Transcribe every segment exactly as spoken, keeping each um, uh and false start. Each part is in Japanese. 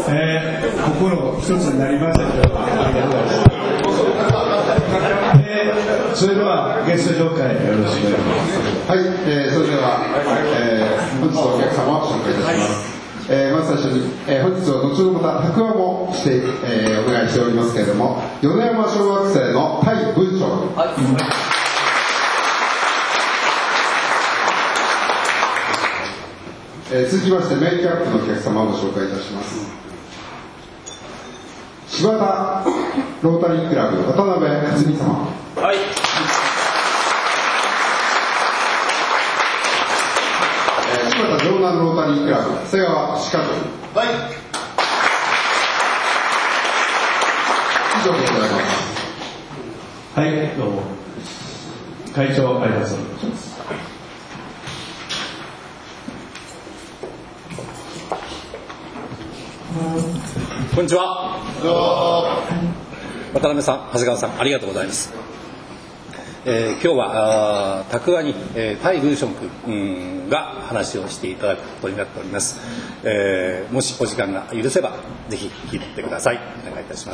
えー、心一つになりましたけど、えー、それではゲスト紹介よろしくお願いします。 はい、えー、それでは、えー、本日のお客様を紹介いたします。えー、まず最初に、えー、本日は後ほどまた白話もして、えー、お願いしておりますけれども、米山小学生の対文章、はい、えー、続きましてメインキャップのお客様をご紹介いたします。柴田ロータリークラブ渡辺克美様、はい、えー、柴田城南ロータリークラブ瀬川歯科長、はい、以上でございます。 はい、どうも会長ありがとうございます。 こんにちは。渡辺さん、長谷川さん、ありがとうございます。えー、今日は拓話に、えー、対文章君が話をしていただくことになっております。えー、もしお時間が許せばぜひ聞いてください。お願いいたします。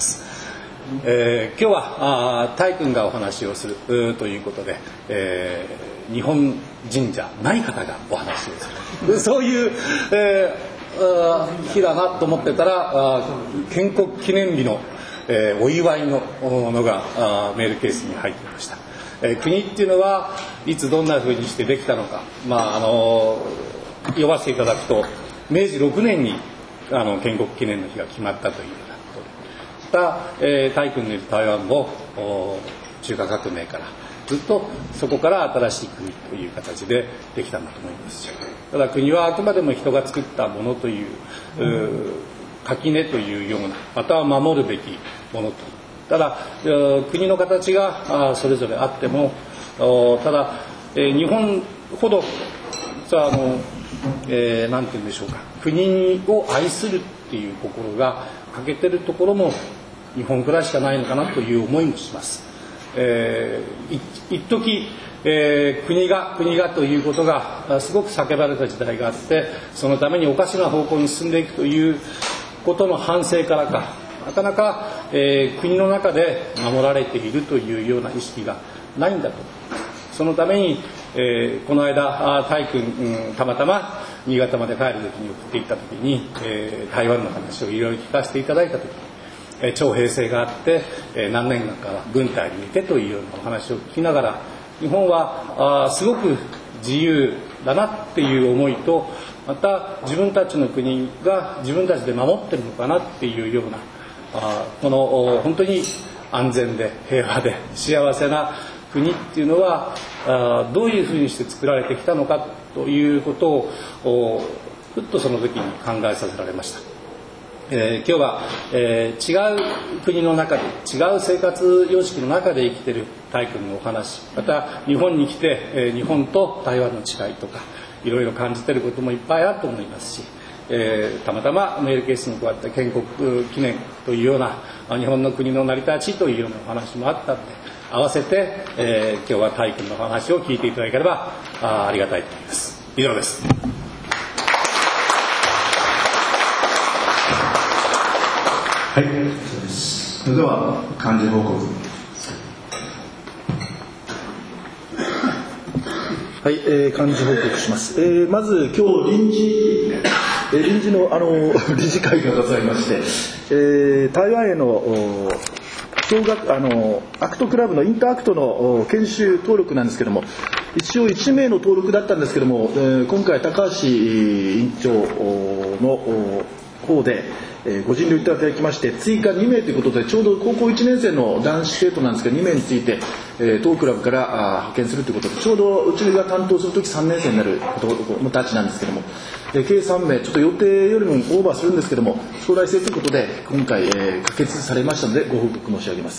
えー、今日はタイ君がお話をするということで、えー、日本人じゃない方がお話をするそういう、えー日だなと思ってたら、建国記念日の、えー、お祝いのものがメールケースに入っていました。えー、国っていうのはいつどんな風にしてできたのか、まああのー、読ませていただくとめいじろくねんにあの建国記念の日が決まったというようなことで、また、えー、タイ君のいる台湾も中華革命からずっとそこから新しい国という形でできたんだと思いますし、ただ国はあくまでも人が作ったものという、垣根というような、または守るべきものと、ただ国の形がそれぞれあっても、ただ日本ほどさあの、えー、なんて言うんでしょうか、国を愛するっていう心が欠けてるところも日本くらいしかないのかなという思いもします。えー、一時、えー、国が国がということがすごく叫ばれた時代があって、そのためにおかしな方向に進んでいくということの反省からか、なかなか、えー、国の中で守られているというような意識がないんだと。そのために、えー、この間タイ君、うん、たまたま新潟まで帰る時に送っていった時に、えー、台湾の話をいろいろ聞かせていただいた時に、徴兵制があって何年間かは軍隊にいてというようなお話を聞きながら、日本はすごく自由だなっていう思いと、また自分たちの国が自分たちで守ってるのかなっていうような、この本当に安全で平和で幸せな国っていうのはどういうふうにして作られてきたのかということをふっとその時に考えさせられました。えー、今日は、えー、違う国の中で違う生活様式の中で生きているタイ君のお話、また日本に来て、えー、日本と台湾の違いとかいろいろ感じていることもいっぱいあると思いますし、えー、たまたまメールケースにこうやって建国記念というような日本の国の成り立ちというようなお話もあったので、合わせて、えー、今日はタイ君のお話を聞いていただければ あ, ありがたいと思います。以上です。 はい、そうです。それでは漢字報告。 はい、えー、漢字報告します。えー、まず今日臨時、えー、臨時のあの理事会がございまして、えー、台湾への小学あのアクトクラブのインターアクトの研修登録なんですけども、一応いちめいの登録だったんですけども、えー、今回高橋委員長の方でご尽力いただきまして、追加にめいということで、ちょうど高校いちねん生の男子生徒なんですけどにめいについて当クラブから派遣するということで、ちょうどうちが担当するときさんねん生になる子どもたちなんですけども、計さんめい、ちょっと予定よりもオーバーするんですけども、将来性ということで今回可決されましたのでご報告申し上げます。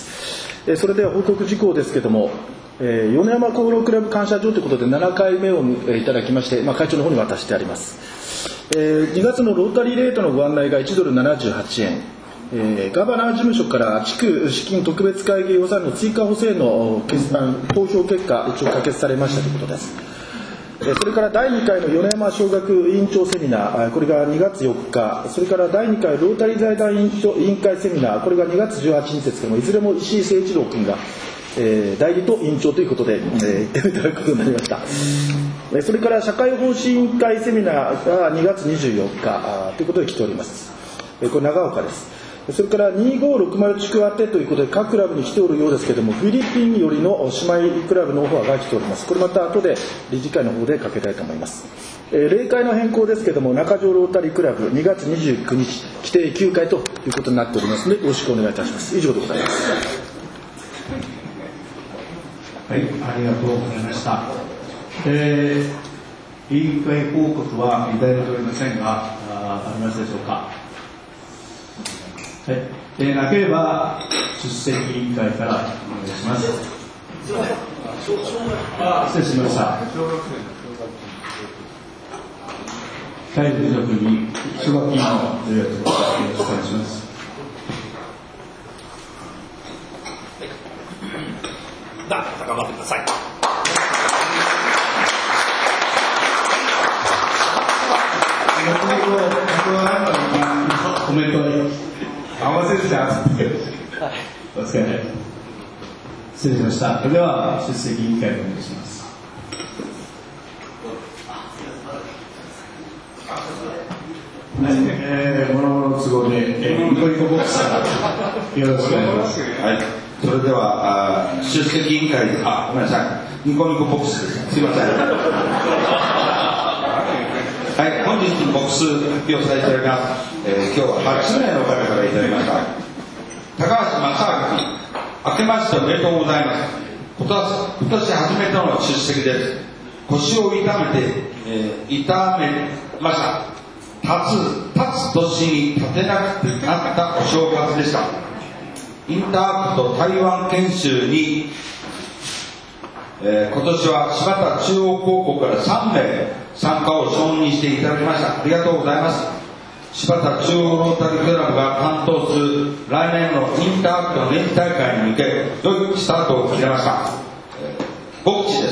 それでは報告事項ですけども、米山功労クラブ感謝状ということでななかいめをいただきまして、まあ、会長の方に渡してあります。にがつのロータリーレートのご案内がいちドルななじゅうはちえん、えー、ガバナー事務所から地区資金特別会議予算の追加補正の決断投票結果一応可決されましたということです。 それからだいにかいの米山小学委員長セミナー、これがにがつよっか、それからだいにかいロータリー財団委員会セミナー、これがにがつじゅうはちにちですけども、いずれも石井誠一郎君が、えー、代理と委員長ということで、えー、言っていただくことになりました。それから社会奉仕委員会セミナーがにがつにじゅうよっかということで来ております。これ長岡です。それからにごろくまる地区宛てということで各クラブに来ておるようですけれども、フィリピンよりの姉妹クラブのオファーが来ております。これまた後で理事会の方でかけたいと思います。えー、例会の変更ですけれども、中条ロータリークラブにがつにじゅうくにち規定きゅうかいということになっておりますので、よろしくお願いいたします。以上でございます。 はい、ありがとうございました。えー、委員会報告はいただいておりませんが、あ, ありますでしょうか。はい、えー、なければ出席委員会からお願いします。あ、失礼しました。体育部に奨学金の予約をよろしくお願いします。 だ、高まってください。 コメントに合わせてたんですけど、お疲れ。失礼しました。それでは出席委員会をお願いします。はい、えー、もろもろ都合で、えー、ニコニコボックスからよろしくお願いします。 はい、それではあ出席委員会、あ、ごめんなさい、ニコニコボックスです。すいません。はい、本日のボックス発表させていただきます。えー、今日ははちめいの方からいただきました。高橋正明君、明けましておめでとうございます。今年、今年初めての出席です。腰を痛めて、えー、痛めました。立つ、立つ年に立てなくなったお正月でした。インタークと台湾研修に、えー、今年は柴田中央高校からさんめい参加を承認していただきました。ありがとうございます。柴田中央ロータリークラブが担当する来年のインタークト年次大会に向け良いスタートを切れました。えー、牧師です。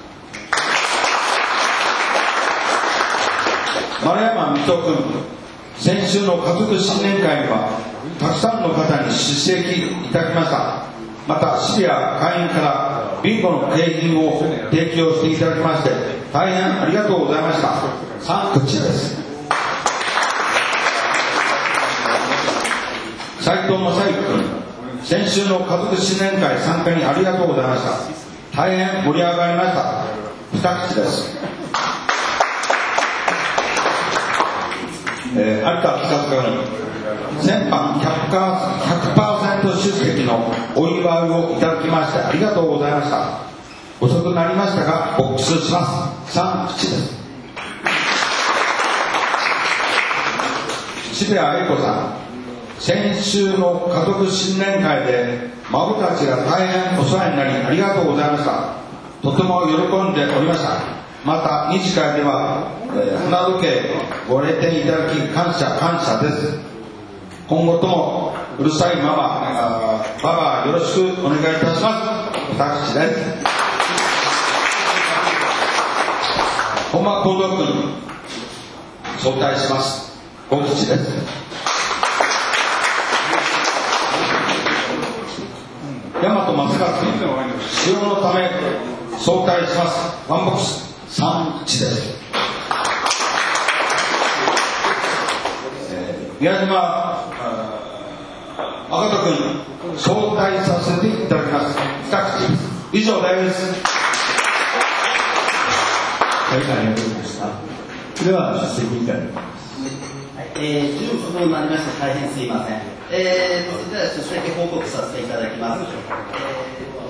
丸山水戸君、先週の家族新年会にはたくさんの方に出席いただきました。またシリア会員からビンゴの景品を提供していただきまして大変ありがとうございました。サンクチです。斉藤正幸君、先週の家族新年会参加にありがとうございました。大変盛り上がりました。二口です。えー、有田北塚君、先般 ひゃくパーセント 出席のお祝いをいただきましてありがとうございました。遅くなりましたがボックスします。さん口です。渋谷英子さん、先週の家族新年会で孫たちが大変お世話になりありがとうございました。とても喜んでおりました。また二次会では、えー、花時計ご来店いただき感謝感謝です。今後ともうるさいママ、パパよろしくお願いいたします。私です。本間幸三君、早退します。小口です。大和正和君、使用のため早退します。ワンボックスさん口です。えー、宮島赤田君、招待させていただきます。二口です。以上です。 はい、ありがとうございました。では出席委員会、はい、 えー、じゅうふんになりました。大変すいません。えー、それでは出席報告させていただきます。えー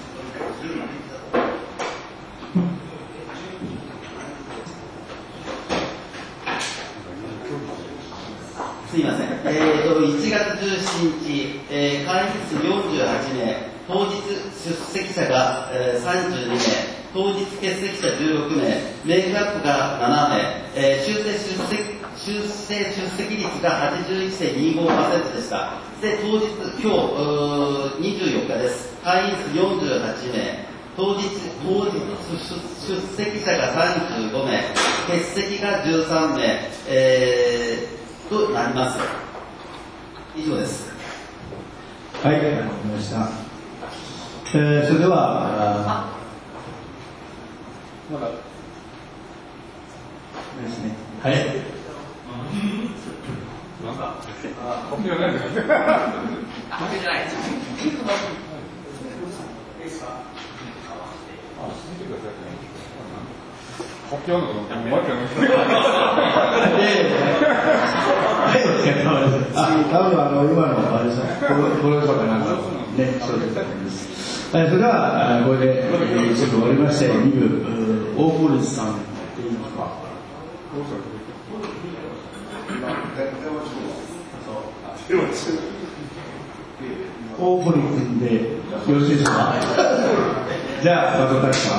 すいません。えーと、いちがつじゅうしちにち、えー、会員数よんじゅうはちめい、当日出席者が、えー、さんじゅうにめい、当日欠席者じゅうろくめい、メイクアップがななめい、えー、修正出席、修正出席率が はちじゅういってんにごパーセント でした。で、当日、今日、にじゅうよっかです。会員数よんじゅうはちめい、 当日、当日出席者がさんじゅうごめい、欠席がじゅうさんめい、えー、となります。以上です。 はい、ありがとうございました。えー、それでは、まだですね。はい。なんか、コピーはないですか？コピーじゃないです。 発表のこともうまくやりました。 あ、多分あの今のあれですね、このこの人かなんかね、そうです。それではこれで一部終わりまして、に部大堀さんって言いますか。大堀君でよろしいですか。じゃあバトンタッチします。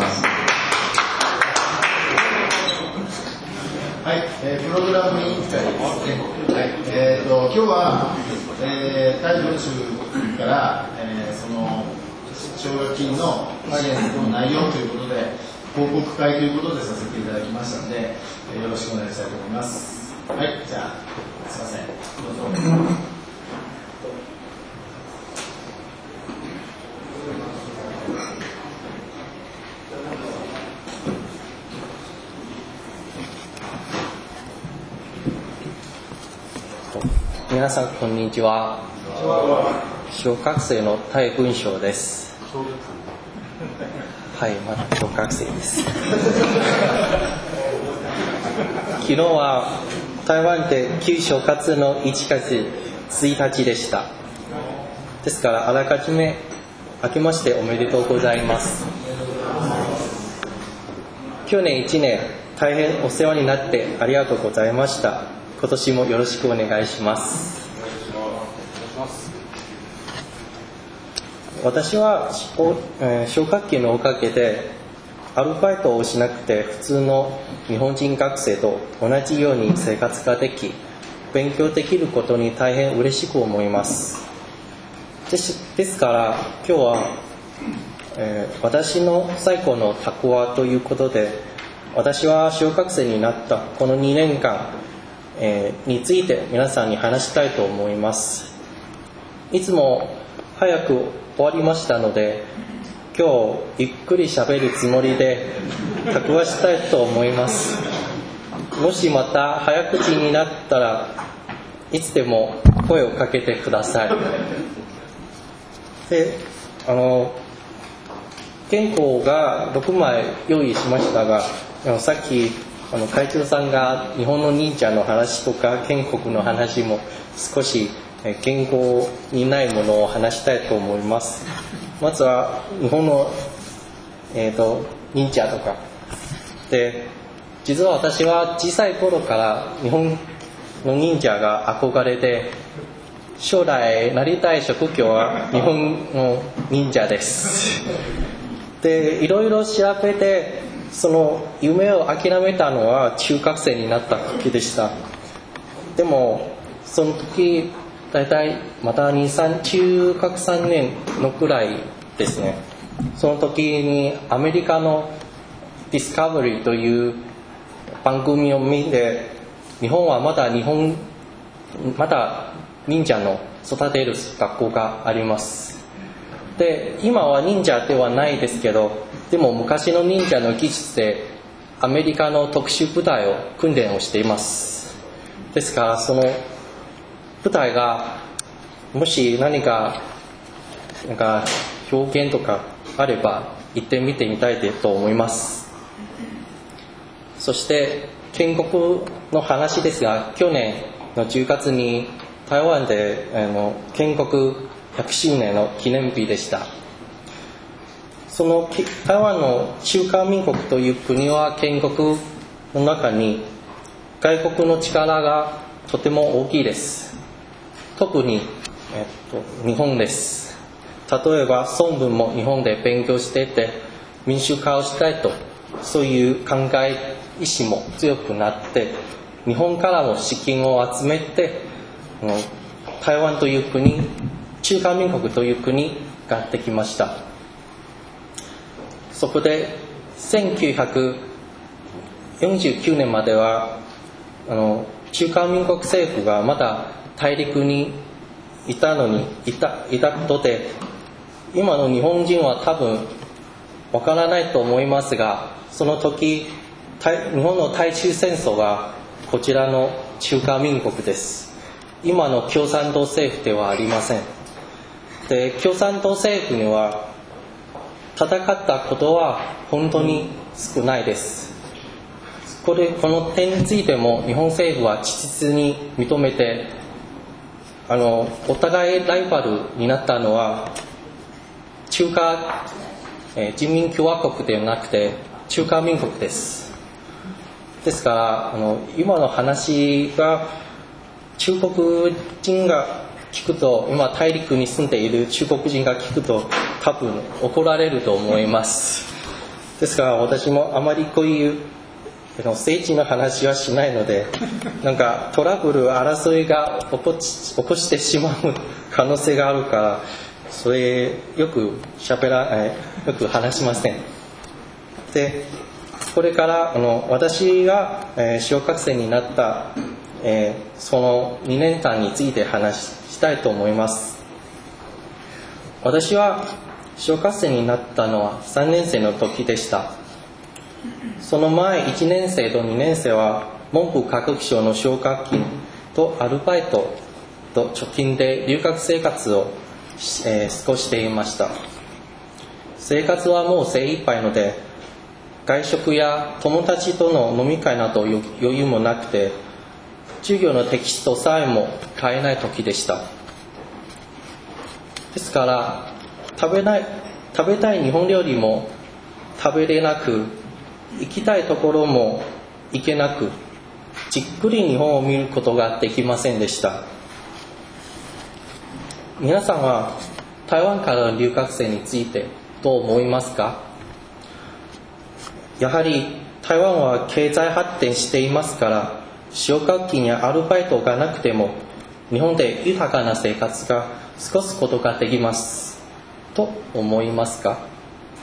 はい、えー、プログラム委員会ですね。はい、えーと、今日は、えー、対文集から、えー、その奨学金の支援の内容ということで、報告会ということでさせていただきましたので、えー、よろしくお願いしたいと思います。はい、じゃあ、すいません。どうぞ。 皆さんこんにちは。小学生の対文章です。はい、まだ小学生です。昨日は台湾で旧正月のいちがつついたちでした。ですからあらかじめ明けましておめでとうございます。去年いちねん大変お世話になってありがとうございました。今年もよろしくお願いします。私は奨学金のおかげでアルバイトをしなくて普通の日本人学生と同じように生活ができ、勉強できることに大変嬉しく思います。です、ですから今日は、えー、私の最高の蓄えということで、私は小学生になったこのにねんかん、えー、について皆さんに話したいと思います。いつも早く終わりましたので、今日ゆっくり喋るつもりで蓄えしたいと思います。もしまた早口になったらいつでも声をかけてください。で、あの原稿がろくまい用意しましたが、さっきあの会長さんが日本の忍者の話とか建国の話も少し言語にないものを話したいと思います。まずは日本の、えーと、忍者とかで、実は私は小さい頃から日本の忍者が憧れで、将来なりたい職業は日本の忍者です。で、いろいろ調べてその夢を諦めたのは中学生になった時でした。でもその時だいたいまたに、さん中学さんねんのくらいですね。その時にアメリカのディスカバリーという番組を見て、日本はまだ日本まだ忍者の育てる学校があります。で、今は忍者ではないですけど、でも昔の忍者の技術でアメリカの特殊部隊を訓練をしています。ですからその部隊がもし何かなんか表現とかあれば行ってみてみたいと思います。そして建国の話ですが、去年のじゅうがつに台湾であの建国ひゃくしゅうねんの記念日でした。その台湾の中華民国という国は建国の中に外国の力がとても大きいです。特に、えっと、日本です。例えば孫文も日本で勉強していて民主化をしたいと、そういう考え意志も強くなって、日本からも資金を集めて台湾という国、中華民国という国ができました。 そこでせんきゅうひゃくよんじゅうきゅうねんまではあの中華民国政府がまだ大陸にいたのにいたいたことで、今の日本人は多分わからないと思いますが、その時日本の対中戦争はこちらの中華民国です。今の共産党政府ではありません。で、共産党政府には戦ったことは本当に少ないです。これこの点についても日本政府は稚拙に認めて、あのお互いライバルになったのは中華、えー、人民共和国ではなくて中華民国です。ですからあの今の話が中国人が聞くと、今大陸に住んでいる中国人が聞くと多分怒られると思います。ですから私もあまりこういう政治の話はしないので、なんかトラブル争いが起こし、起こしてしまう可能性があるから、それよく喋らない、よく話しません。で、これからあの私が、えー、小学生になった、えー、そのにねんかんについて話したいと思います。私は小学生になったのはさんねん生の時でした。その前いちねん生とにねん生は文部科学省の奨学金とアルバイトと貯金で留学生活を、えー、過ごしていました。生活はもう精一杯ので、外食や友達との飲み会など余裕もなくて、授業のテキストさえも買えない時でした。ですから食べない、食べたい日本料理も食べれなく、行きたいところも行けなく、じっくり日本を見ることができませんでした。皆さんは台湾からの留学生についてどう思いますか？やはり台湾は経済発展していますから、奨学金やアルバイトがなくても日本で豊かな生活が過ごすことができますと思いますか？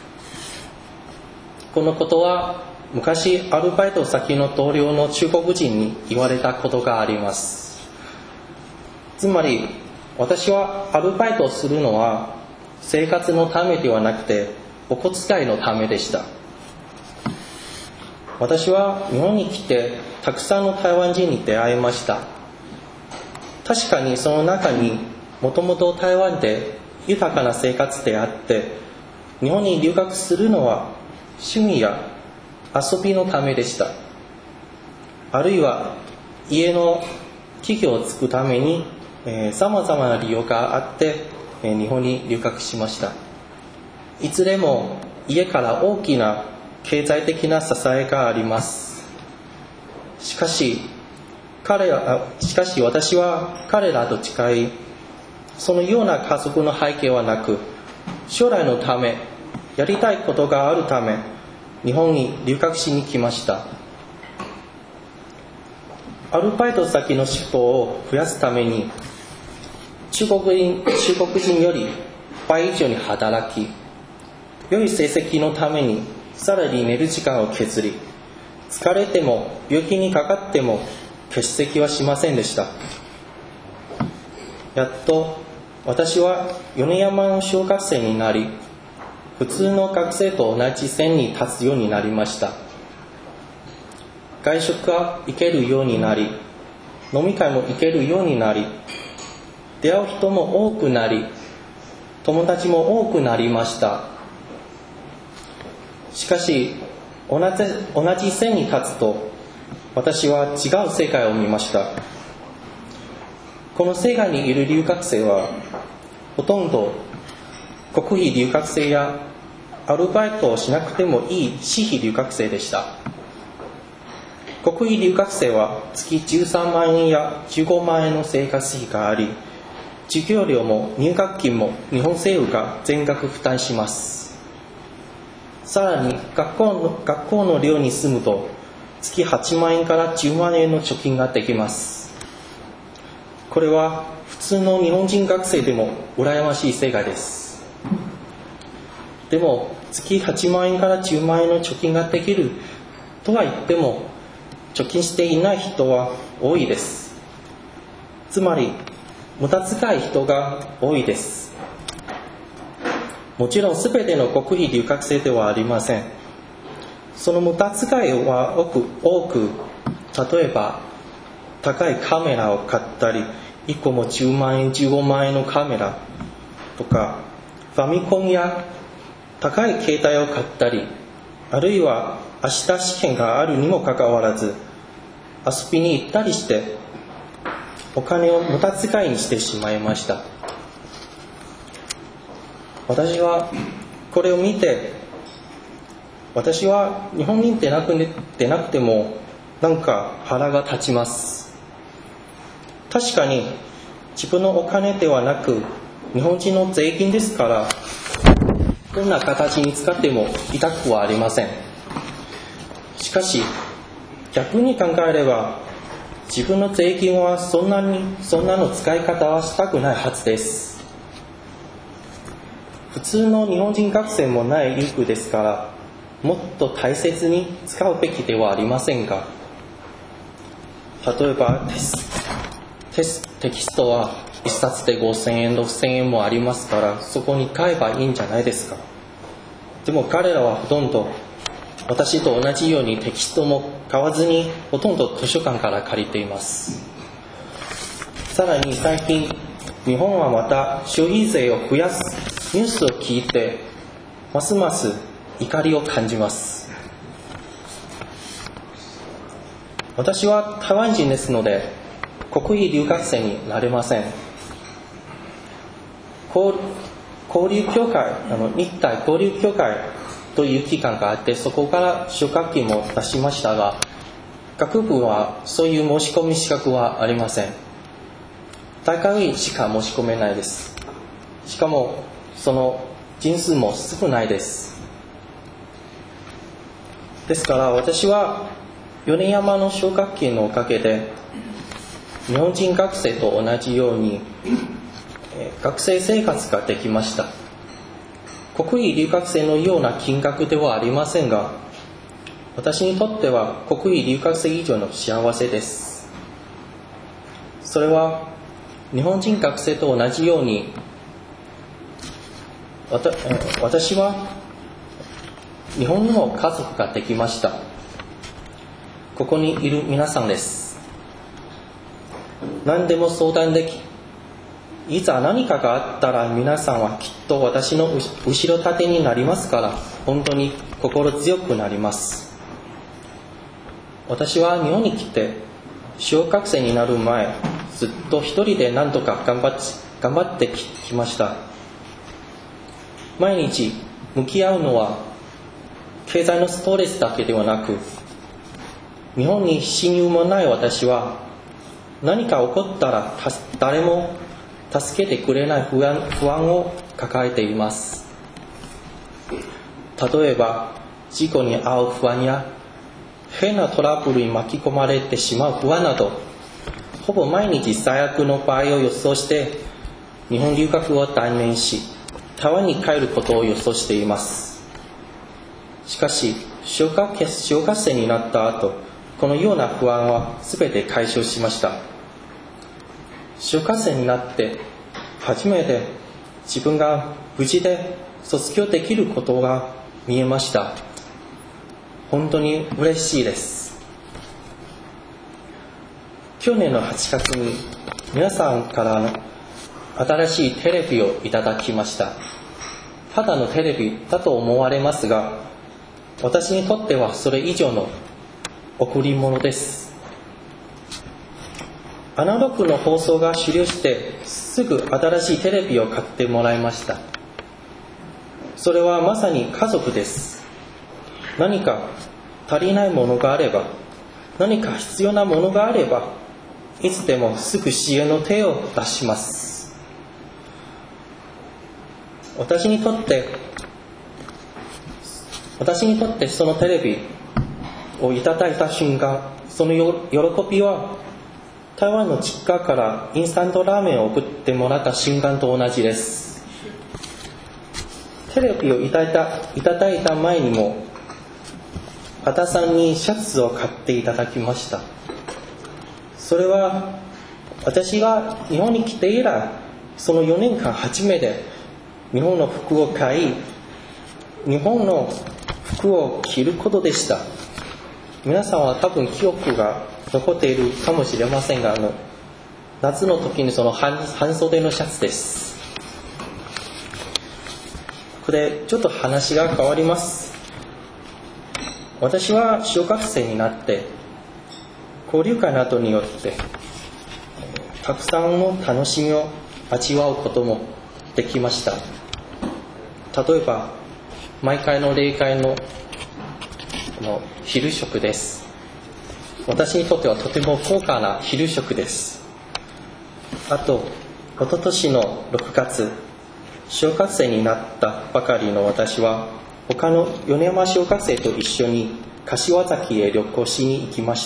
このことは昔アルバイト先の同僚の中国人に言われたことがあります。つまり私はアルバイトをするのは生活のためではなくてお小遣いのためでした。私は日本に来てたくさんの台湾人に出会いました。確かにその中にもともと台湾で豊かな生活であって、日本に留学するのは趣味や遊びのためでした。あるいは家の企業を作るためにさまざまな理由があって、えー、日本に留学しました。いずれも家から大きな経済的な支えがあります。しかし彼らしかし私は彼らと違い、そのような家族の背景はなく、将来のため、やりたいことがあるため日本に留学しに来ました。アルバイト先の仕事を増やすために中国人、中国人より倍以上に働き、良い成績のためにさらに寝る時間を削り、疲れても病気にかかっても欠席はしませんでした。やっと私は米山の小学生になり、普通の学生と同じ線に立つようになりました。外食が行けるようになり、飲み会も行けるようになり、出会う人も多くなり、友達も多くなりました。しかし同じ、同じ線に立つと私は違う世界を見ました。この世界にいる留学生はほとんど国費留学生やアルバイトをしなくてもいい私費留学生でした。国費留学生は月じゅうさんまんえんやじゅうごまんえんの生活費があり、授業料も入学金も日本政府が全額負担します。さらに学校の、学校の寮に住むと月はちまんえんからじゅうまんえんの貯金ができます。これは普通の日本人学生でも羨ましい世界です。 でも月はちまんえんからじゅうまんえんの貯金ができるとは言っても、貯金していない人は多いです。つまり無駄遣い人が多いです。もちろん全ての国費留学生ではありません。その無駄遣いは多く、多く例えば高いカメラを買ったり、いっこもじゅうまんえんじゅうごまんえんのカメラとか、ファミコンや高い携帯を買ったり、あるいは明日試験があるにもかかわらず遊びに行ったりしてお金を無駄遣いにしてしまいました。私はこれを見て、私は日本に出なく、出なくてもなんか腹が立ちます。確かに自分のお金ではなく日本人の税金ですから、どんな形に使っても痛くはありません。しかし逆に考えれば、自分の税金はそんなにそんなの使い方はしたくないはずです。普通の日本人学生もないリュックですから、もっと大切に使うべきではありませんか。例えばテステステキストはいっさつでごせんえんろくせんえんもありますから、そこに買えばいいんじゃないですか。でも彼らはほとんど私と同じようにテキストも買わずに、ほとんど図書館から借りています。さらに最近日本はまた消費税を増やすニュースを聞いて、ますます怒りを感じます。私は台湾人ですので国費留学生になれません。交流協会、あの日台交流協会という機関があって、そこから奨学金も出しましたが、学部はそういう申し込み資格はありません。大学院しか申し込めないです。しかもその人数も少ないです。ですから私は米山の奨学金のおかげで日本人学生と同じように学生生活ができました。国費留学生のような金額ではありませんが、私にとっては国費留学生以上の幸せです。それは日本人学生と同じように、私は日本の家族ができました。ここにいる皆さんです。何でも相談でき、いざ何かがあったら皆さんはきっと私の後ろ盾になりますから、本当に心強くなります。私は日本に来て小学生になる前、ずっと一人で何とか頑張って頑張ってきました。毎日向き合うのは経済のストレスだけではなく、日本に親友もない私は何か起こったら誰も助けてくれない不安、不安を抱えています。例えば事故に遭う不安や変なトラブルに巻き込まれてしまう不安など、ほぼ毎日最悪の場合を予想して日本留学を断念し、台湾に帰ることを予想しています。しかし小学小学生になった後、このような不安は全て解消しました。小学生になって初めて自分が無事で卒業できることが見えました。本当に嬉しいです。去年のはちがつに皆さんから新しいテレビをいただきました。ただのテレビだと思われますが、私にとってはそれ以上の贈り物です。アナログの放送が終了してすぐ新しいテレビを買ってもらいました。それはまさに家族です。何か足りないものがあれば、何か必要なものがあれば、いつでもすぐ支援の手を出します。私にとって私にとってそのテレビをいただいた瞬間、その喜びは台湾の実家からインスタントラーメンを送ってもらった瞬間と同じです。 テレビをいただいた、いただいた前にも羽田さんにシャツを買っていただきました。それは私が日本に来て以来そのよねんかん初めて日本の服を買い、日本の服を着ることでした。皆さんは多分記憶が残っているかもしれませんが、あの夏の時にその 半, 半袖のシャツです。これちょっと話が変わります。私は小学生になって交流会などによってたくさんの楽しみを味わうこともできました。例えば毎回の例会 の, の昼食です。私にとってはとても高価な昼食です。あと一昨年のろくがつ、小学生になったばかりの私は他の米山小学生と一緒に柏崎へ旅行しに行きました。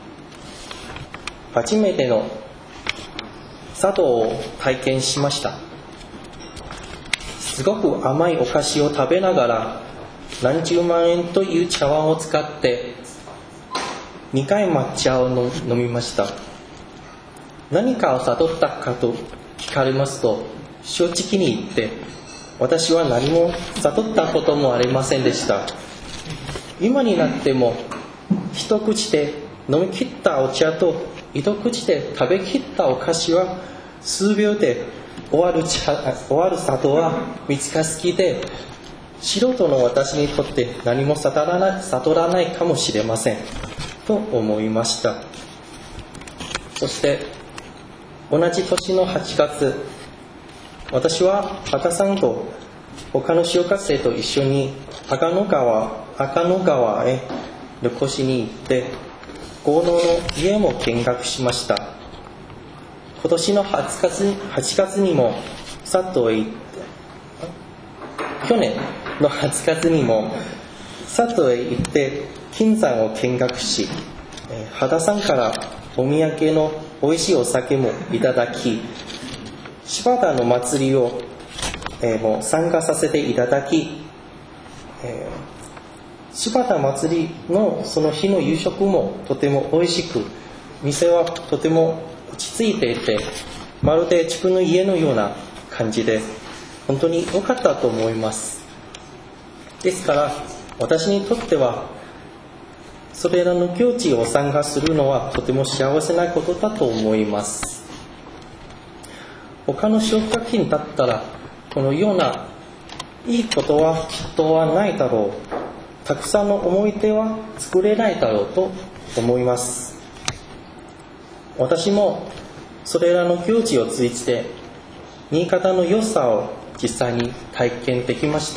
初めての茶道を体験しました。すごく甘いお菓子を食べながら何十万円という茶碗を使ってにかい抹茶を飲みました。何かを悟ったかと聞かれますと、正直に言って私は何も悟ったこともありませんでした。今になっても一口で飲み切ったお茶と一口で食べきったお菓子は数秒で終わる茶、終わる茶道は難しすぎて、素人の私にとって何も悟らない、悟らないかもしれませんと思いました。そして同じ年のはちがつ、私は羽田さんと他の小学生と一緒に赤野川、赤野川へ旅行しに行って豪農の家も見学しました。今年のはちがつに、はちがつにも佐藤へ行って、去年のはちがつにも佐藤へ行って金山を見学し、羽田さんからお土産の美味しいお酒もいただき、柴田の祭りを、えー、もう参加させていただき、えー、柴田祭りのその日の夕食もとても美味しく、店はとても落ち着いていて、まるで自分の家のような感じで本当に良かったと思います。ですから私にとってはそれらの行事を参加するのはとても幸せなことだと思います。他の小学校だったらこのようないいことはきっとはないだろう、たくさんの思い出は作れないだろうと思います。私もそれらの行事を通じて新潟の良さを実際に体験できました。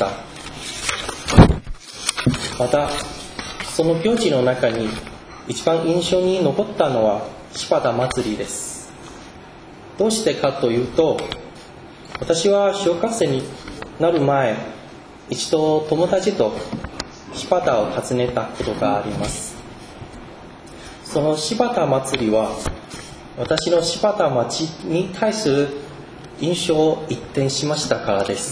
またその行事の中に一番印象に残ったのは柴田祭りです。どうしてかというと、私は小学生になる前、一度友達と柴田を訪ねたことがあります。その柴田祭りは私の柴田町に対する印象を一転しましたからです。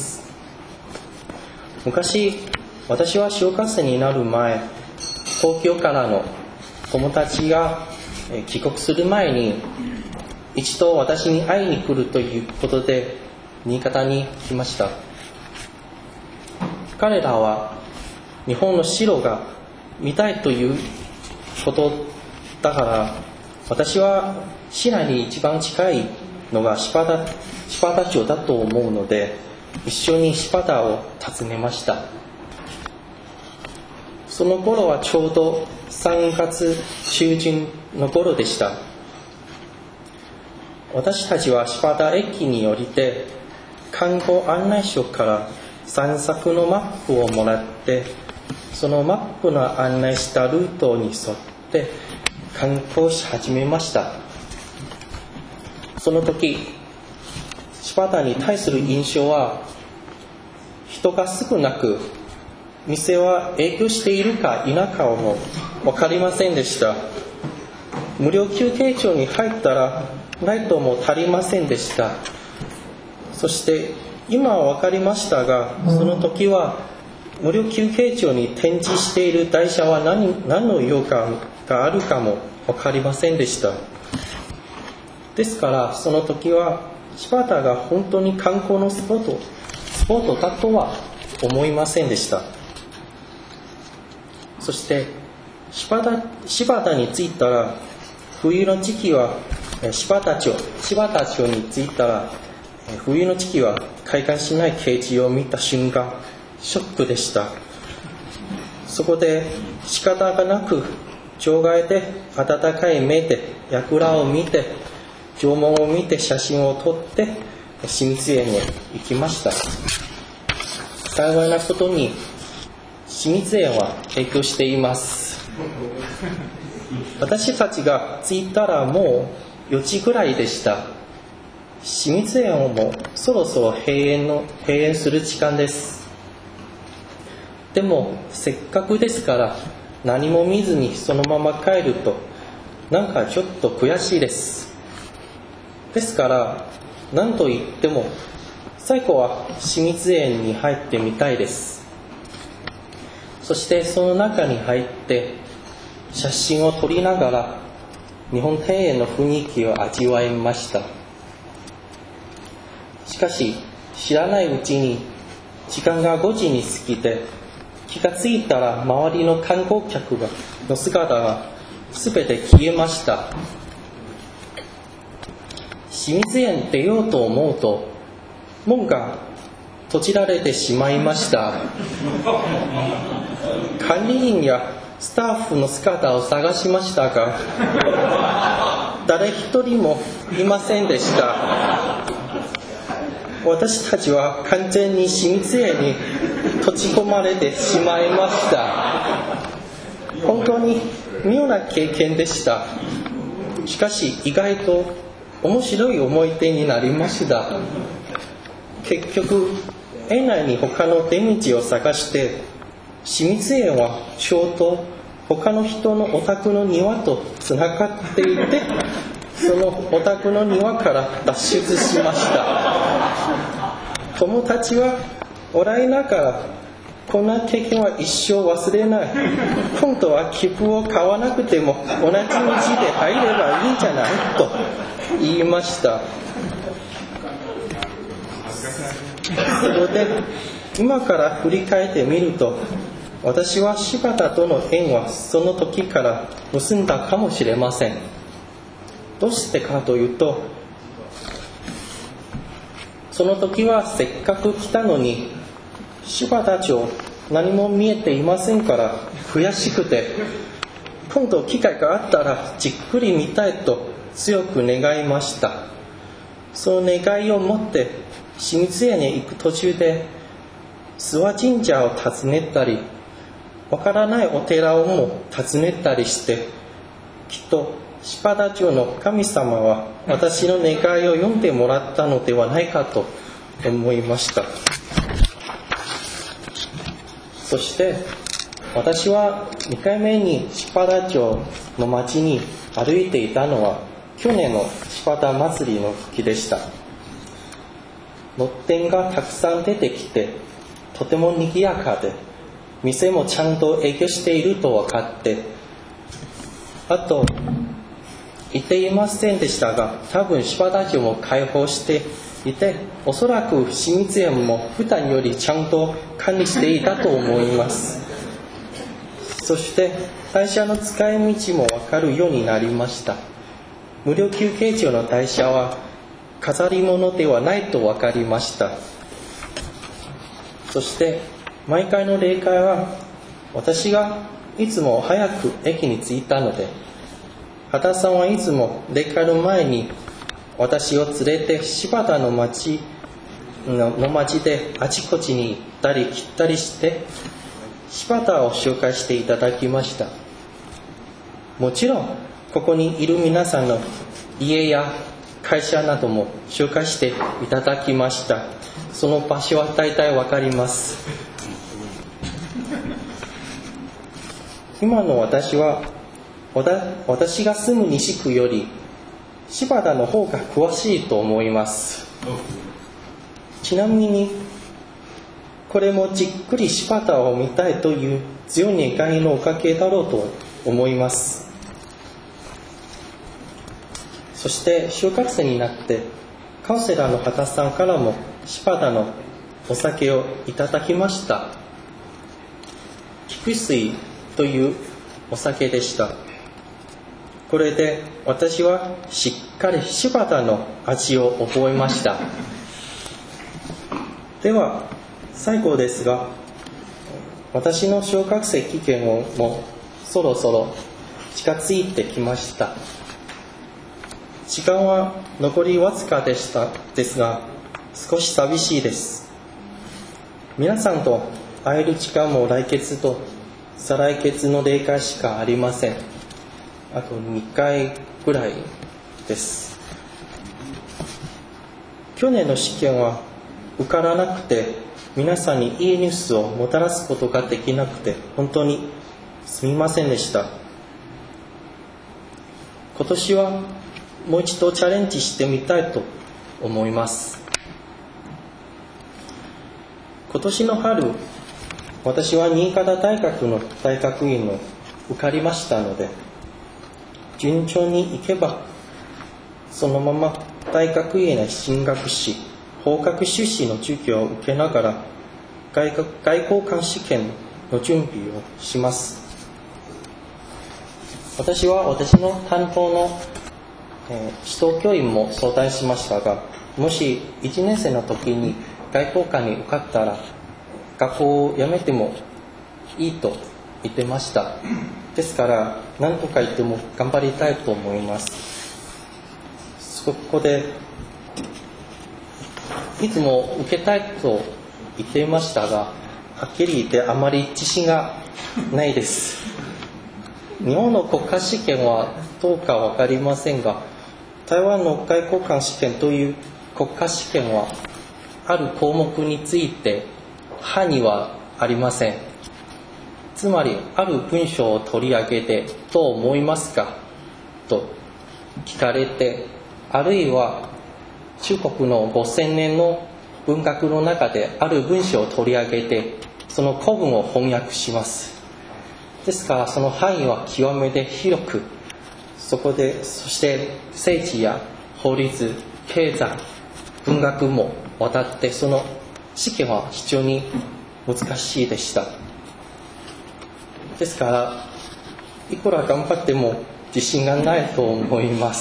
昔私は小学生になる前、東京からの友達が帰国する前に一度私に会いに来るということで新潟に来ました。彼らは日本の城が見たいということだから、私は市内に一番近いのが柴田、柴田町だと思うので、一緒に柴田を訪ねました。その頃はちょうどさんがつ中旬の頃でした。私たちは柴田駅に降りて観光案内所から散策のマップをもらって、そのマップの案内したルートに沿って観光し始めました。その時柴田に対する印象は、人が少なく店は営業しているか否かも分かりませんでした。無料休憩所に入ったらライトも足りませんでした。そして今は分かりましたが、その時は無料休憩所に展示している台車は 何, 何の用があるかも分かりませんでした。ですからその時は柴田が本当に観光のスポットスポットだとは思いませんでした。そして柴田、柴田に着いたら、冬の時期は柴田町柴田町に着いたら、冬の時期は開館しない掲示を見た瞬間、ショックでした。そこで仕方がなく場外で温かい目で櫓を見て、城門を見て写真を撮って清水園へ行きました。幸いなことに清水園は営業しています。私たちが着いたらもうよじぐらいでした。清水園もそろそろ閉園の閉園する時間です。でもせっかくですから何も見ずにそのまま帰るとなんかちょっと悔しいです。ですから何と言っても最後は清水園に入ってみたいです。そしてその中に入って写真を撮りながら日本庭園の雰囲気を味わいました。しかし知らないうちに時間がごじに過ぎて、気がついたら周りの観光客の姿がすべて消えました。清水園出ようと思うと門が閉じられてしまいました。管理員やスタッフの姿を探しましたが誰一人もいませんでした。私たちは完全に清水園に閉じ込まれてしまいました。本当に妙な経験でした。しかし意外と面白い思い出になりました。結局園内に他の出道を探して、清水園はちょうど他の人のお宅の庭とつながっていて、そのお宅の庭から脱出しました。友達は笑いながら、こんな経験は一生忘れない。今度は切符を買わなくても同じ道で入ればいいんじゃないと言いました。そこで今から振り返ってみると、私は柴田との縁はその時から結んだかもしれません。どうしてかというと、その時はせっかく来たのに柴田町何も見えていませんから悔しくて、今度機会があったらじっくり見たいと強く願いました。その願いを持って清水園に行く途中で諏訪神社を訪ねたり、わからないお寺をも訪ねたりして、きっと柴田町の神様は私の願いを読んでもらったのではないかと思いました。そして私はにかいめに柴田町の町に歩いていたのは去年の柴田祭りの時でした。の店がたくさん出てきて、とても賑やかで、店もちゃんと営業していると分かって、あと言っていませんでしたが、多分柴田町も開放していて、おそらく清水園も普段よりちゃんと管理していたと思います。そして台車の使い道も分かるようになりました。無料休憩所の台車は飾り物ではないと分かりました。そして毎回の例会は私がいつも早く駅に着いたので、畑さんはいつも例会の前に私を連れて柴田の町の町であちこちに行ったり来たりして柴田を紹介していただきました。もちろんここにいる皆さんの家や会社なども紹介していただきました。その場所は大体わかります。今の私は私が住む西区より柴田の方が詳しいと思います。 ちなみにこれもじっくり柴田を見たいという強い願いのおかげだろうと思います。そして就活生になってカウンセラーの畑さんからも柴田のお酒をいただきました。菊水というお酒でした。これで私はしっかり柴田の味を覚えました。では最後ですが、私の小学生期限もそろそろ近づいてきました。時間は残りわずかでしたですが、少し寂しいです。皆さんと会える時間も来月と再来月の例会しかありません。あとにかいぐらいです。去年の試験は受からなくて、皆さんにいいニュースをもたらすことができなくて本当にすみませんでした。今年はもう一度チャレンジしてみたいと思います。今年の春、私は新潟大学の大学院の受かりましたので、順調にいけばそのまま大学院へ進学し、法学修士の授業を受けながら外国外交官試験の準備をします。私は私の担当の、えー、指導教員も相談しましたが、もしいちねん生の時に外交官に受かったら学校を辞めてもいいと言ってました。ですから何とか言っても頑張りたいと思います。そこでいつも受けたいと言っていましたが、はっきり言ってあまり自信がないです。日本の国家試験はどうかわかりませんが、台湾の外交官試験という国家試験はある項目について範囲はありません。つまりある文章を取り上げてどう思いますかと聞かれて、あるいは中国のごせんねんの文学の中である文章を取り上げてその古文を翻訳します。ですからその範囲は極めて広く、そこでそして政治や法律、経済、文学も渡って、その試験は非常に難しいでした。ですからいくら頑張っても自信がないと思います。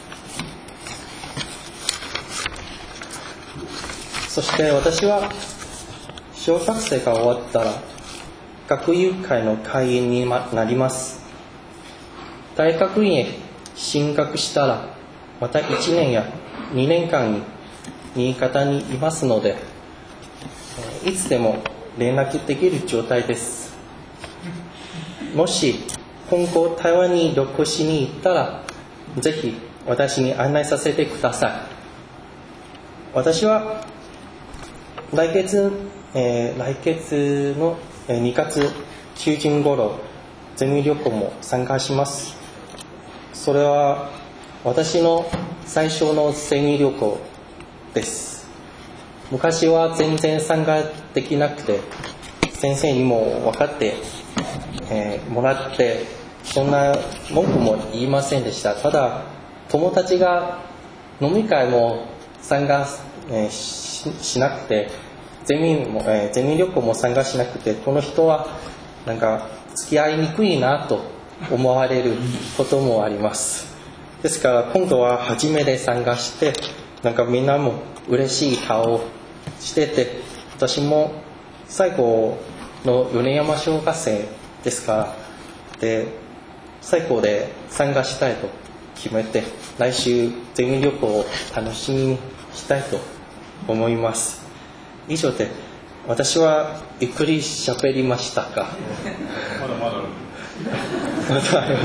そして私は小学生が終わったら学友会の会員になります。大学院へ進学したらまたいちねんやにねんかんに新潟にいますので、いつでも連絡できる状態です。もし今後台湾に旅行しに行ったら、ぜひ私に案内させてください。私は来月、えー、来月のにがつ中旬頃、ゼミ旅行も参加します。それは私の最初のゼミ旅行です。昔は全然参加できなくて、先生にも分かって、えー、もらって、そんな文句も言いませんでした。ただ友達が飲み会も参加、えー、し, しなくて、ゼミも、えー、ゼミ旅行も参加しなくて、この人はなんか付き合いにくいなと思われることもあります。ですから今度は初めて参加して、なんかみんなも嬉しい顔をしてて、私も最後の米山小学生ですから、で最後で参加したいと決めて、来週ゼミ旅行を楽しみにしたいと思います。以上で、私はゆっくり喋りましたが、 まだまだまだあります。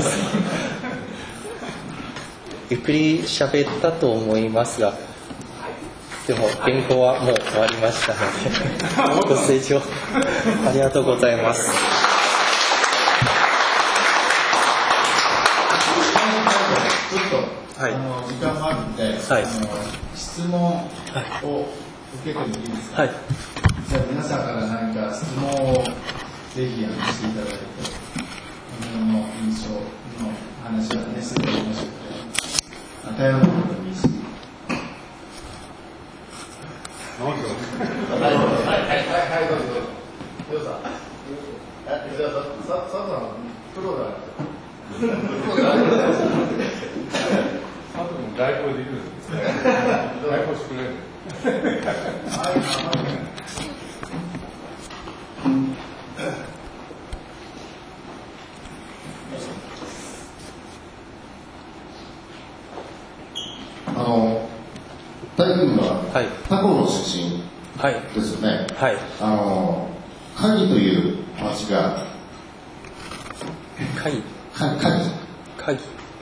ゆっくり喋ったと思いますが、でも原稿はもう終わりましたので、ご清聴ありがとうございます。 ちょっと、はい、あの時間があるので、はい、あの質問を受けてもいいですか。 はい。 じゃあ皆さんから何か質問をぜひあのしていただいて、自分の印象の話はね、すぐやりましょうけど、与えるものでもいいし。はいはいはいはい、どうぞどうぞ。どうぞ。え、じゃあさささんプロだ。プロだ。 あとも代行できるんですね。代行してくれる。 あの大君は他校の出身ですよね。 はい。 あの鍵という町が鍵鍵鍵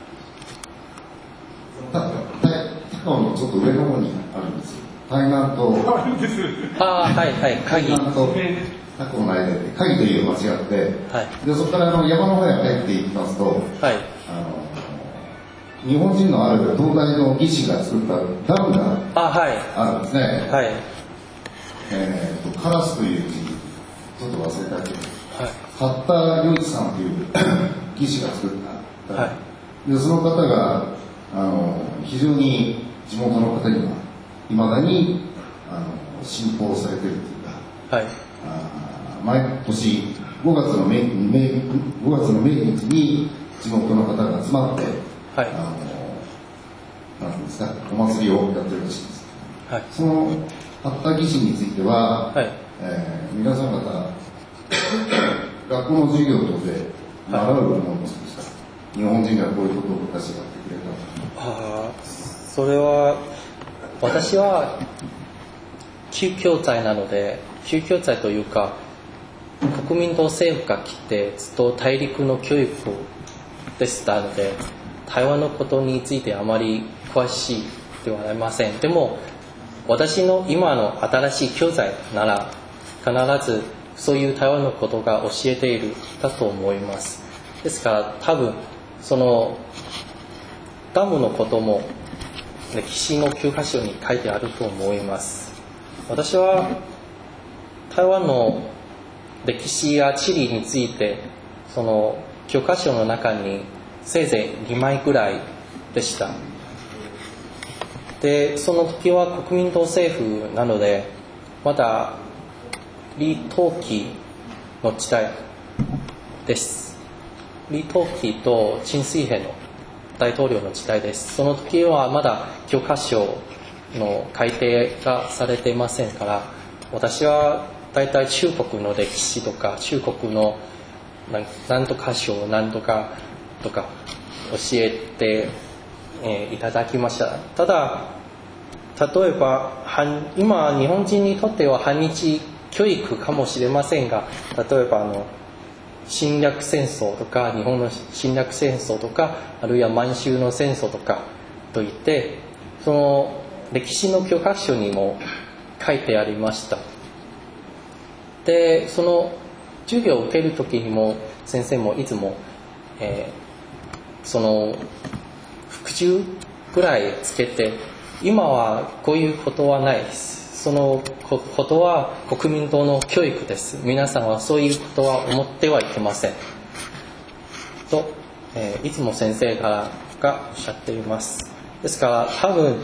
高尾のちょっと上の方にあるんですよ。対岸とああはいはい鍵対岸と高尾の間で鍵という町があって、 はい、 でそこからあの山の方へ入っていきますと、はい、あの日本人のある東大の技師が作ったダムがあるんですね。はい、えーとカラスという字ちょっと忘れたけど、はい、八田良一さんという技師が作ったダム、はい、でその方があの非常に地元の方にはいまだにあの信奉されているというか、はい、あ毎年ごがつの命日に地元の方が集まって、はい、あのなんですかお祭りをやってるらしいんです、はい、その八田義士については、はい、えー、皆さん方学校の授業等で習うものですか、日本人がこういうことを私がやってくれた。 ああ、それは私は旧教材なので、旧教材というか国民党政府が来てずっと大陸の教育でしたので、台湾のことについてあまり詳しいではありません。でも私の今の新しい教材なら必ずそういう台湾のことが教えているだと思います。ですから多分そのダムのことも歴史の教科書に書いてあると思います。私は台湾の歴史や地理についてその教科書の中にせいぜいにまいぐらいでした。でその時は国民党政府なのでまだ李登輝の時代です。李登輝と陳水扁の大統領の時代です。その時はまだ教科書の改定がされていませんから、私はだいたい中国の歴史とか中国の何とか書何とかとか教えて、えー、いただきました。ただ例えば今日本人にとっては反日教育かもしれませんが、例えばあの侵略戦争とか日本の侵略戦争とかあるいは満州の戦争とかといってその歴史の教科書にも書いてありました。でその授業を受ける時にも先生もいつも、えー、その復習ぐらいつけて今はこういうことはないです。そのことは国民党の教育です。皆さんはそういうことは思ってはいけませんと、えー、いつも先生ががおっしゃっています。ですから多分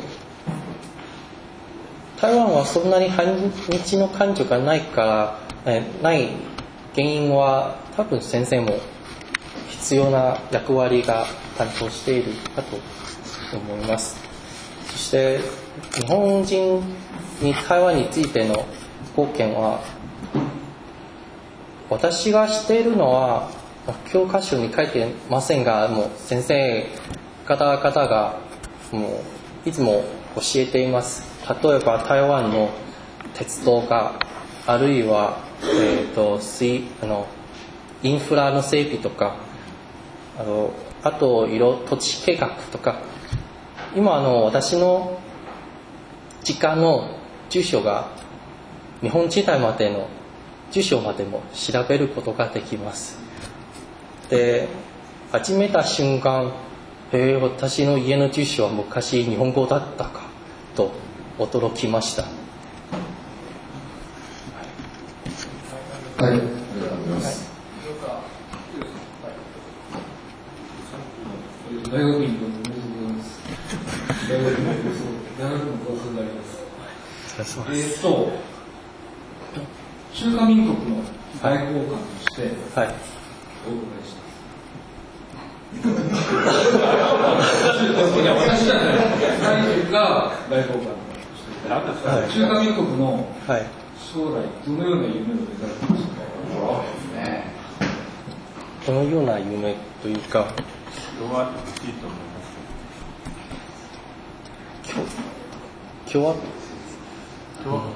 台湾はそんなに反日の感情がないから、えー、ない原因は多分先生も必要な役割が担当しているかと思います。そして日本人に台湾についての貢献は私がしているのは教科書に書いてませんが、もう先生方々がもういつも教えています。例えば台湾の鉄道があるいは、えー、と水あのインフラの整備とかあのあと色土地計画とか今あの私の時間の住所が日本時代までの住所までも調べることができます。で始めた瞬間、えー、私の家の住所は昔日本語だったかと驚きました。 はい、ありがとうございます。 大学院のおめでとうございます。大学院の大学の構想になります。えーっと、中華民国の外交官として、はい、お伺いします。いや、私じゃない。大が外交官として、はい、中華民国の将来、どのような夢を目指していますか。 どのような夢というか、 共和国いいと思います。 共和国共和国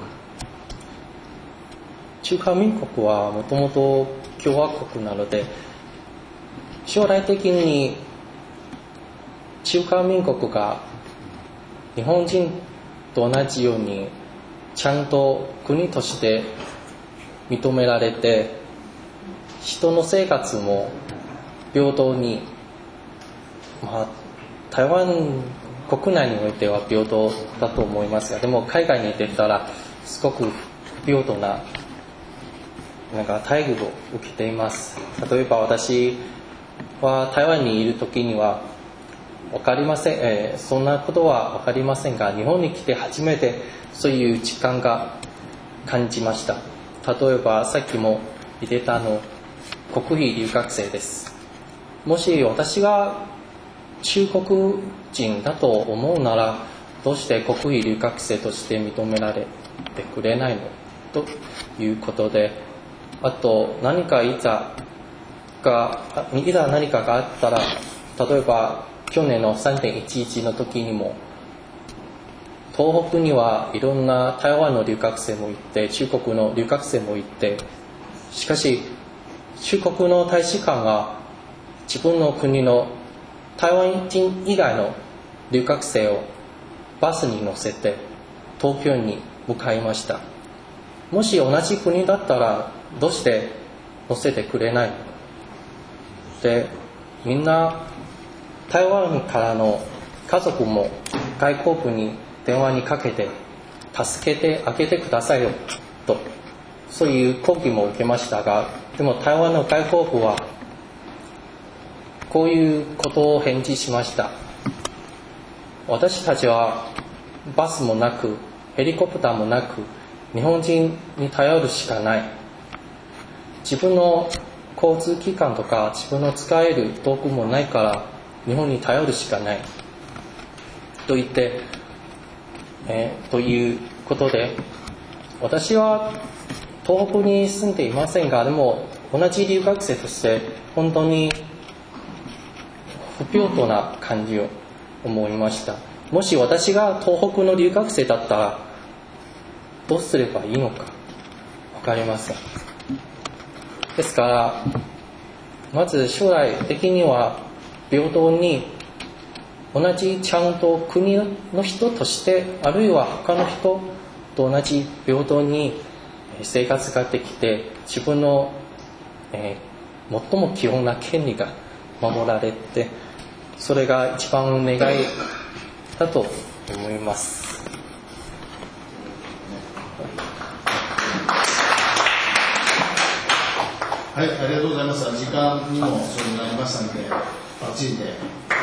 中華民国はもともと共和国なので、将来的に中華民国が日本人と同じようにちゃんと国として認められて、人の生活も平等に、まあ、台湾国内においては平等だと思いますが、でも海外に出たらすごく不平等ななんか待遇を受けています。例えば私は台湾にいる時には分かりません、えー、そんなことは分かりませんが、日本に来て初めてそういう時間が感じました。例えばさっきも言ってたの国費留学生です。もし私が中国人だと思うなら、どうして国費留学生として認められてくれないのということで、あと何かいざがいざ何かがあったら、例えば去年の さんてんいちいち の時にも東北にはいろんな台湾の留学生もいて、中国の留学生もいて、しかし中国の大使館が自分の国の台湾人以外の留学生をバスに乗せて東京に向かいました。もし同じ国だったらどうして乗せてくれないので、みんな台湾からの家族も外交部に電話にかけて助けてあげてくださいよと、そういう抗議も受けましたが、でも台湾の外交部はこういうことを返事しました。私たちはバスもなくヘリコプターもなく日本人に頼るしかない。自分の交通機関とか自分の使える道具もないから日本に頼るしかないと言って、えー、ということで、私は東北に住んでいませんが、でも同じ留学生として本当に不平等な感じを思いました。もし私が東北の留学生だったらどうすればいいのか分かりません。ですからまず将来的には平等に同じちゃんと国の人として、あるいは他の人と同じ平等に生活ができて、自分の、えー、最も基本な権利が守られて、それが一番願いだと思います。 はい、ありがとうございます。時間にもそうになりましたので、バッチリで。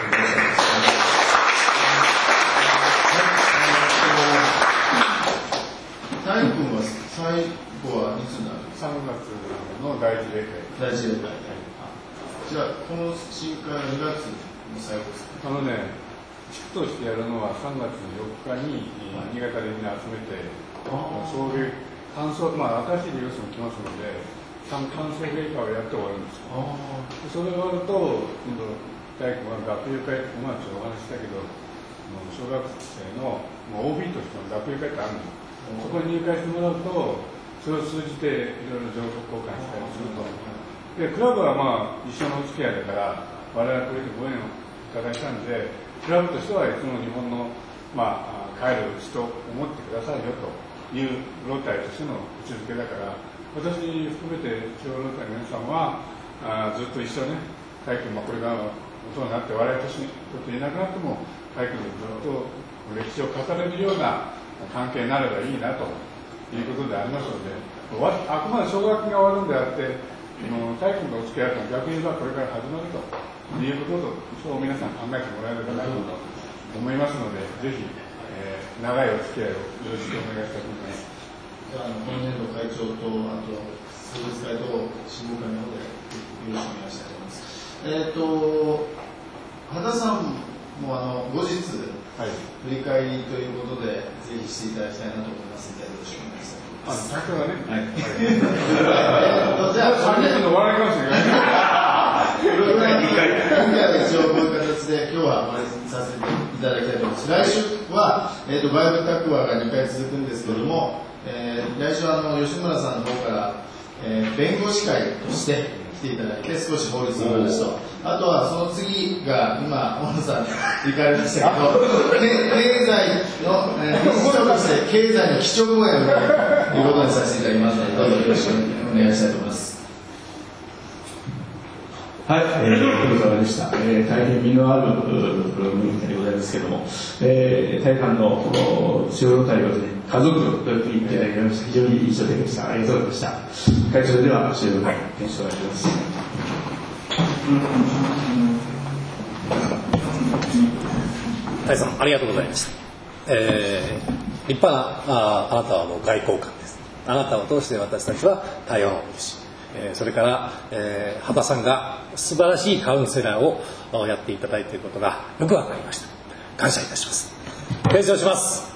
タイ君は最後はいつになるんですか？ さんがつの第一例会。 第一例会。じゃあこの新会はにがつの最後ですか？ あのね、地区としてやるのはさんがつよっかに新潟でみんな集めて、そういう感想、まあ新しい利用者も来ますので、感想芸会をやって終わるんですよ。それが終わると、今度大工は学友会って、まあちょっとお話ししたけど、小学生の オービー としての学友会ってあるんです。そこに入会してもらうと、それを通じていろいろ情報交換したりすると。で、クラブはまあ一緒のお付き合いだから、我々はこれでご縁をいただいたんで、クラブとしてはいつも日本の、まあ、帰る人を思ってくださいよというロータリーとしての位置づけだから、私含めて中央ロータリーの皆さんはあずっと一緒ね、大工もこれが音になって我々としてといなくなっても、大工のずっと歴史を語れるような関係になればいいなということでありますので、 あくまで奨学金が終わるんであって、体育のお付き合いが逆に言えばこれから始まるということを皆さん考えてもらえればなと思いますので、ぜひ、えー、長いお付き合いをよろしくお願いしたいと思います。 じゃあ、今年度会長と、あと、創立会と振興会の方でよろしくお願いしたいと思います。えっ、ー、と、羽田さんもあの後日、はい、振り返りということで、ぜひしていただきたいなと思いますので、よろしくお願いしたいと思います。 あ、先ほどね。はい。 じゃあ、さんにんの笑いかもしれない。今回は一応こういう形で今日はお話しさせていただきたいと思います。来週は、えーと、バイブタクワがにかい続くんですけれども、えー、来週はあの吉村さんの方から、えー、弁護士会として来ていただいて、少し法律の話と、あとはその次が今大野さん行かれましたけど、経済の、えー、理事長として経済の基調講演ということにさせていただきますので、どうぞよろしくお願いしたいと思います。 はい、えー、ご苦労様でした。えー、大変身のある文化でございますけれども、えー、大半の主要会をですね、家族と言っていただきました。非常に印象的でした。ありがとうございました。会長では主要会、検証をします。 大さん、ありがとうございました。えー、立派なあ、あなたはもう外交官です。あなたを通して私たちは台湾を許し、それから、えー、羽田さんが素晴らしいカウンセラーをやっていただいていることがよく分かりました。感謝いたします。検証します。